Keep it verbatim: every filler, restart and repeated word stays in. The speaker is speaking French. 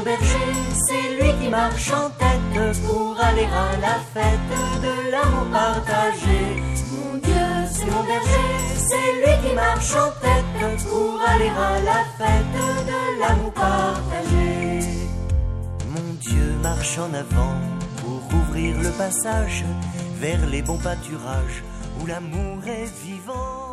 berger, c'est lui qui marche en tête pour aller à la fête de l'amour partagé. Mon Dieu, c'est mon berger, c'est lui qui marche en tête pour aller à la fête de l'amour partagé. Mon Dieu marche en avant pour ouvrir le passage vers les bons pâturages où l'amour est vivant.